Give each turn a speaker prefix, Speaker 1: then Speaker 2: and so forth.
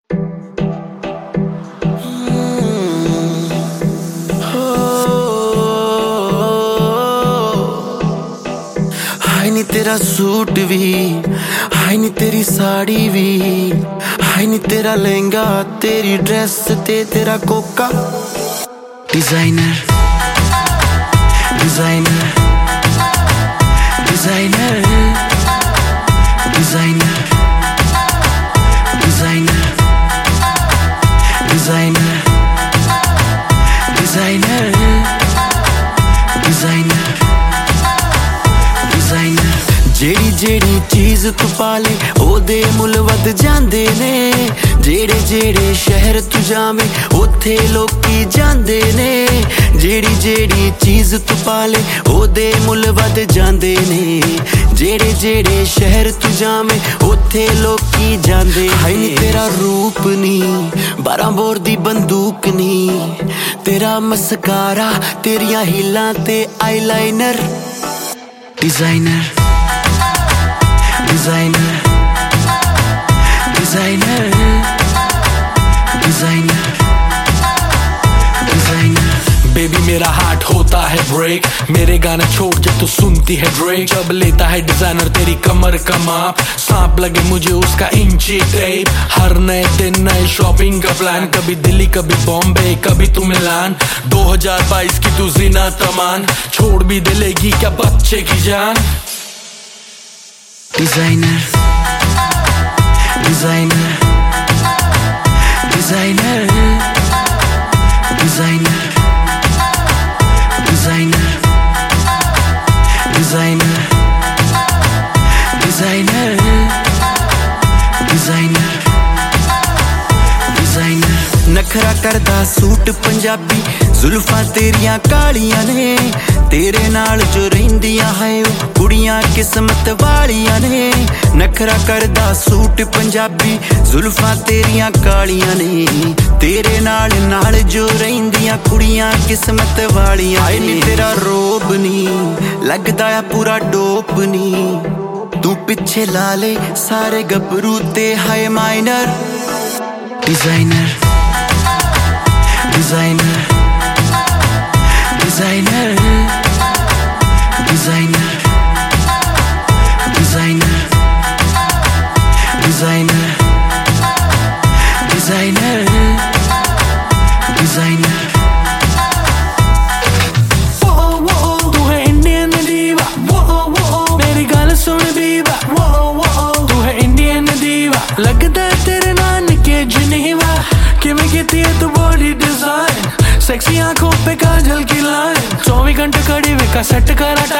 Speaker 1: हाय नी तेरा सूट भी, हाय नी तेरी साड़ी भी, हाय नी तेरा लहंगा, तेरी ड्रेस ते तेरा कोका। Designer designer designer designer designer designer designer designer designer जेड़ी जेड़ी चीज तू पाले ओदे मुल वध जांदे ने। जेड़े जेड़े शहर तू जावे ओथे लोकी जांदे ने। जेड़ी जेड़ी चीज तू पाले ओदे मुल वध जांदे ने। जेड़े जेड़े शहर तू जावे ओथे लोकी जांदे। हाय नी तेरा रूप नी 12 बोर दी बंदूक नी। तेरा मस्कारा तेरियां हीलां ते eyeliner. Designer designer designer designer designer.
Speaker 2: Baby मेरा हार्ट होता है ब्रेक, मेरे गाने छोड़ जब तू सुनती है ड्रेक। जब लेता है डिजाइनर तेरी कमर का माप, सांप लगे मुझे उसका इंची टेप। हर नए दिन नए शॉपिंग का प्लान, कभी दिल्ली कभी बॉम्बे कभी तू मिलान। 2022 की तू जीना तमान, छोड़ भी दिलेगी क्या बच्चे की जान।
Speaker 1: Designer designer designer designer designer designer designer designer designer. नखरा करदा सूट पंजाबी, जुल्फां तेरियां कालियां ने। तेरे नाल जो रहिंदियां है कुड़ियां किस्मत वालियां ने। नखरा करदा सूट पंजाबी, जुल्फां तेरियां कालियां ने। तेरे नाल नाल जो रहिंदियां कुड़ियां किस्मत वालियां। हाय नी तेरा रोब नी लगदा आ पूरा डोप नी। तू पिछे ला ले सारे गबरू ते हाय minor. Designer designer designer designer designer designer designer designer.
Speaker 2: तू है इंडियन दीवा, मेरी गल सुन दीवा। तू है इंडियन दीवा, लगदा है तेरे नानके जनेवा। किवें कीती है तू बॉडी डिजाइन, सेक्सी आंखों पे काजल की लाइन। 24 घंटे खड़ी वे का सेट करा